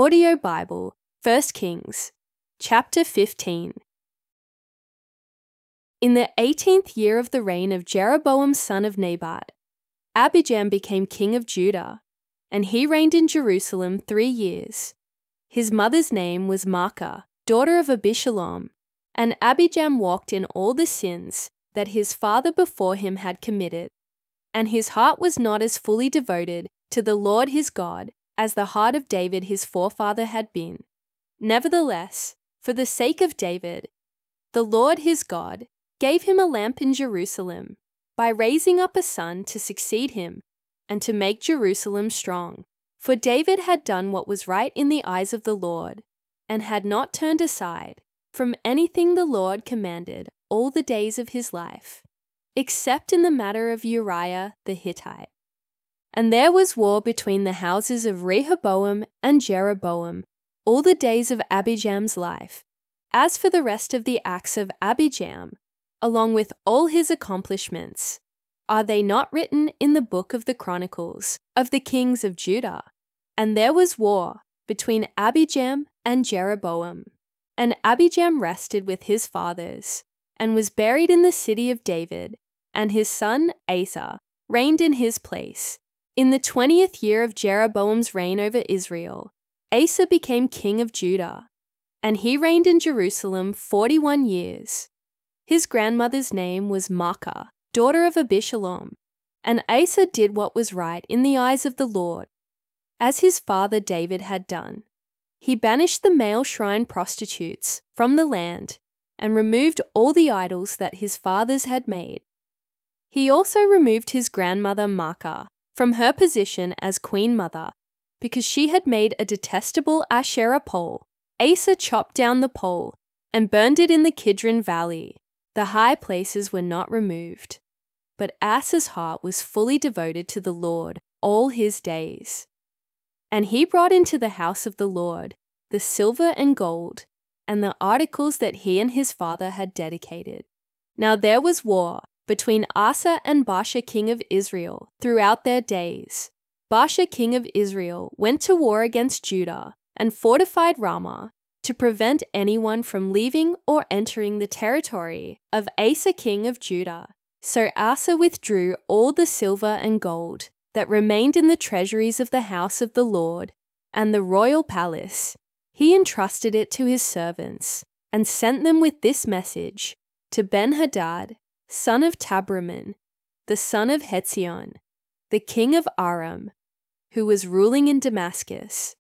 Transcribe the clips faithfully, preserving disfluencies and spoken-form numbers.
Audio Bible, First Kings, chapter fifteen. In the eighteenth year of the reign of Jeroboam son of Nebat, Abijam became king of Judah, and he reigned in Jerusalem three years. His mother's name was Maacah, daughter of Abishalom, and Abijam walked in all the sins that his father before him had committed, and his heart was not as fully devoted to the Lord his God as the heart of David his forefather had been. Nevertheless, for the sake of David, the Lord his God gave him a lamp in Jerusalem by raising up a son to succeed him and to make Jerusalem strong. For David had done what was right in the eyes of the Lord, and had not turned aside from anything the Lord commanded all the days of his life, except in the matter of Uriah the Hittite. And there was war between the houses of Rehoboam and Jeroboam all the days of Abijam's life. As for the rest of the acts of Abijam, along with all his accomplishments, are they not written in the book of the Chronicles of the kings of Judah? And there was war between Abijam and Jeroboam. And Abijam rested with his fathers, and was buried in the city of David, and his son Asa reigned in his place. In the twentieth year of Jeroboam's reign over Israel, Asa became king of Judah, and he reigned in Jerusalem forty-one years. His grandmother's name was Maacah, daughter of Abishalom, and Asa did what was right in the eyes of the Lord, as his father David had done. He banished the male shrine prostitutes from the land and removed all the idols that his fathers had made. He also removed his grandmother Maacah from her position as queen mother, because she had made a detestable Asherah pole. Asa chopped down the pole and burned it in the Kidron Valley. The high places were not removed, but Asa's heart was fully devoted to the Lord all his days. And he brought into the house of the Lord the silver and gold and the articles that he and his father had dedicated. Now there was war between Asa and Baasha king of Israel throughout their days. Baasha king of Israel went to war against Judah and fortified Ramah to prevent anyone from leaving or entering the territory of Asa king of Judah. So Asa withdrew all the silver and gold that remained in the treasuries of the house of the Lord and the royal palace. He entrusted it to his servants and sent them with this message to Ben-Hadad, son of Tabraman, the son of Hetzion, the king of Aram, who was ruling in Damascus.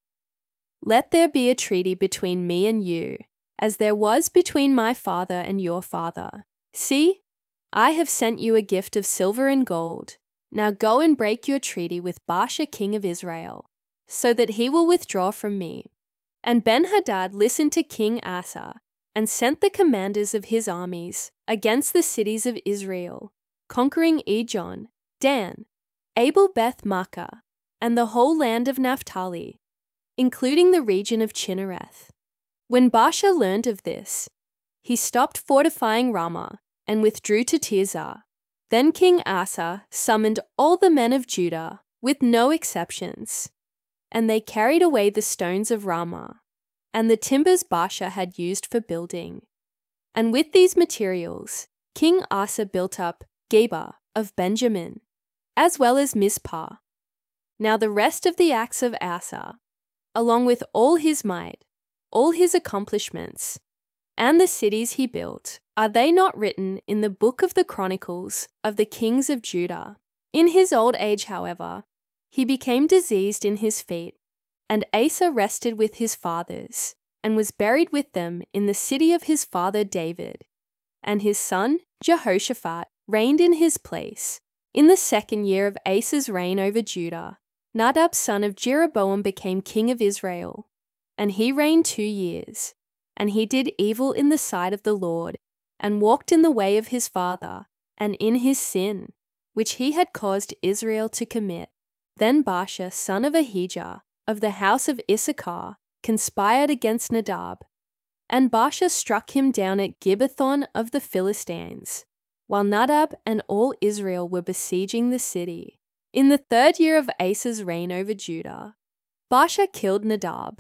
Let there be a treaty between me and you, as there was between my father and your father. See, I have sent you a gift of silver and gold. Now go and break your treaty with Baasha king of Israel, so that he will withdraw from me. And Ben-Hadad listened to King Asa, and sent the commanders of his armies against the cities of Israel, conquering Ijon, Dan, Abel-Beth-Maacah, and the whole land of Naphtali, including the region of Chinnereth. When Baasha learned of this, he stopped fortifying Ramah and withdrew to Tirzah. Then King Asa summoned all the men of Judah, with no exceptions, and they carried away the stones of Ramah and the timbers Baasha had used for building. And with these materials, King Asa built up Geba of Benjamin, as well as Mizpah. Now the rest of the acts of Asa, along with all his might, all his accomplishments, and the cities he built, are they not written in the book of the Chronicles of the kings of Judah? In his old age, however, he became diseased in his feet, and Asa rested with his fathers, and was buried with them in the city of his father David. And his son Jehoshaphat reigned in his place. In the second year of Asa's reign over Judah, Nadab son of Jeroboam became king of Israel, and he reigned two years. And he did evil in the sight of the Lord, and walked in the way of his father, and in his sin, which he had caused Israel to commit. Then Baasha son of Ahijah, of the house of Issachar, conspired against Nadab, and Baasha struck him down at Gibbethon of the Philistines, while Nadab and all Israel were besieging the city. In the third year of Asa's reign over Judah, Baasha killed Nadab,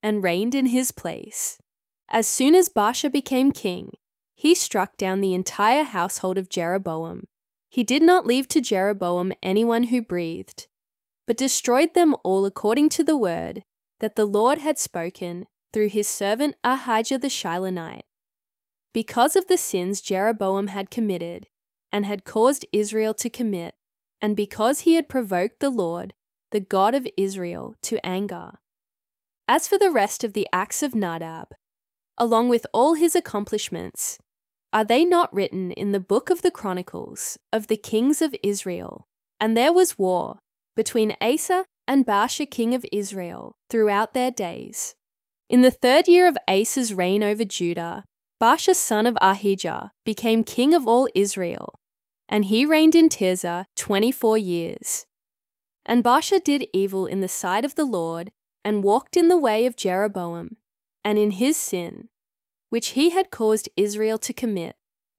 and reigned in his place. As soon as Baasha became king, he struck down the entire household of Jeroboam. He did not leave to Jeroboam anyone who breathed, but destroyed them all according to the word that the Lord had spoken through his servant Ahijah the Shilonite. Because of the sins Jeroboam had committed and had caused Israel to commit, and because he had provoked the Lord, the God of Israel, to anger. As for the rest of the acts of Nadab, along with all his accomplishments, are they not written in the book of the Chronicles of the kings of Israel? And there was war between Asa and Baasha king of Israel throughout their days. In the third year of Asa's reign over Judah, Baasha son of Ahijah became king of all Israel, and he reigned in Tirzah twenty-four years. And Baasha did evil in the sight of the Lord, and walked in the way of Jeroboam, and in his sin, which he had caused Israel to commit.